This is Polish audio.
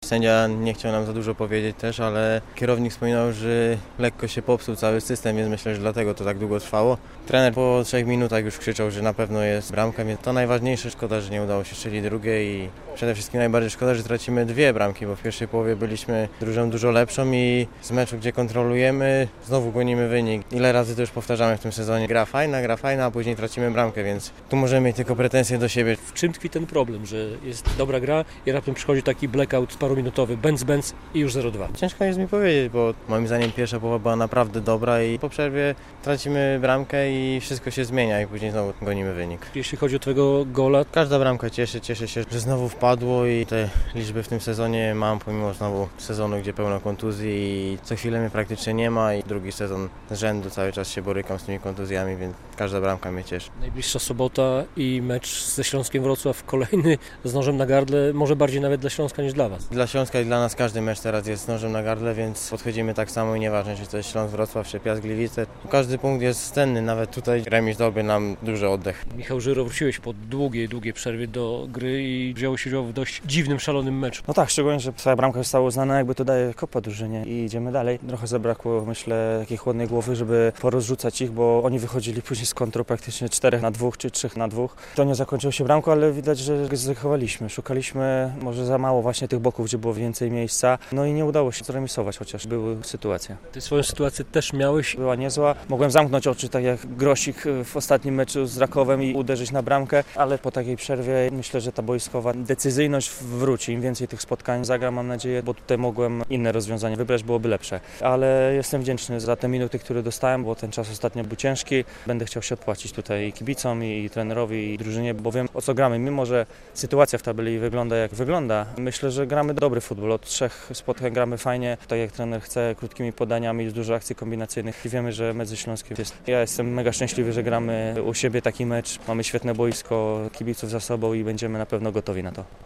sędzia nie chciał nam za dużo powiedzieć też, ale kierownik wspominał, że lekko się popsuł cały system, więc myślę, że dlatego to tak długo trwało. Trener po 3 minutach już krzyczał, że na pewno jest bramka, więc to najważniejsze. Szkoda, że nie udało się strzelić drugiej i przede wszystkim najbardziej szkoda, że tracimy 2 bramki, bo w pierwszej połowie byliśmy drużyną dużo lepszą i z meczu, gdzie kontrolujemy, znowu gonimy wynik. Ile razy to już powtarzamy w tym sezonie. Gra fajna, a później tracimy bramkę, więc tu możemy mieć tylko pretensje do siebie. W czym tkwi ten problem, że jest dobra gra i raptem przychodzi taki blackout paruminutowy, bęc i już 0-2? Ciężko jest mi powiedzieć, bo moim zdaniem pierwsza połowa była naprawdę dobra i po przerwie tracimy bramkę i wszystko się zmienia i później znowu gonimy wynik. Jeśli chodzi o twojego gola, Każda bramka cieszę się, że znowu wpadło i te liczby w tym sezonie mam, pomimo znowu sezonu, gdzie pełno kontuzji i co chwilę mnie praktycznie nie ma i drugi sezon z rzędu cały czas się borykam z tymi kontuzjami, więc każda bramka mnie cieszy. najbliższa sobota i mecz ze Śląskiem Wrocław, kolejny z nożem na gardle, może bardziej nawet dla Śląska niż dla Was. Dla Śląska i dla nas każdy mecz teraz jest z nożem na gardle, więc podchodzimy tak samo i nieważne, czy to jest Śląsk Wrocław, czy Piast Gliwice. Każdy punkt jest cenny, nawet tutaj remis dałby nam duży oddech. Michał Żyro, wróciłeś po długiej przerwie do gry i wziąłeś udział w dość dziwnym, szalonym meczu. No tak, szczególnie, że twoja bramka została uznana, jakby to daje kopa drużynie i idziemy dalej. Trochę zabrakło, myślę, takiej chłodnej głowy, żeby porozrzucać ich, bo oni wychodzili później z kontru praktycznie 4-2 czy 3-2. To nie zakończyło się bramką, ale widać, że zachowaliśmy. Szukaliśmy może za mało właśnie tych boków, gdzie było więcej miejsca, no i nie udało się zremisować, chociaż były sytuacje. Ty swoją sytuację też miałeś. Była niezła. Mogłem zamknąć oczy, tak jak Grosik w ostatnim meczu z Rakowem i uderzyć na bramkę, ale po takiej przerwie myślę, że ta boiskowa decyzyjność wróci. Im więcej tych spotkań zagram, mam nadzieję, bo tutaj mogłem inne rozwiązanie wybrać, byłoby lepsze. Ale jestem wdzięczny za te minuty, które dostałem, bo ten czas ostatnio był ciężki. Będę chciał się odpłacić tutaj i kibicom, i trenerowi, i drużynie, bo wiem, o co gramy. Mimo że sytuacja w tabeli wygląda jak wygląda, myślę, że gramy dobry futbol. Od 3 spotkań gramy fajnie, tak jak trener chce, krótkimi podaniami, jest dużo akcji kombinacyjnych i wiemy, że mecz ze Śląskiem jest. Ja jestem mega szczęśliwy, że gramy u siebie taki mecz. Mamy świetne boisko, kibiców za sobą i będziemy na pewno gotowi na to.